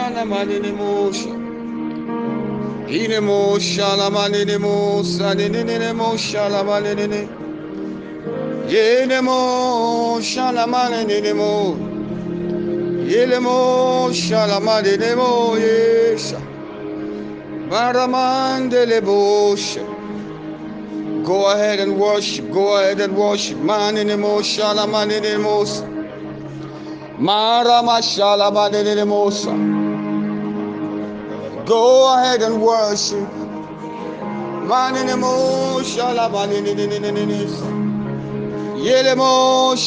Shalamaninimusha. Inemo Shalamaninimu Saninimo Shalamanini. Yenemo Shalamaninimu. Yelemo Shalamaninimu Yesha. Baramandelebosha. Go ahead and worship. Go ahead and worship. Maninimo Shalamaninimus. Marama Shalamaninimusa. Go ahead and worship. Maninimo Shalamanininis. Yelemo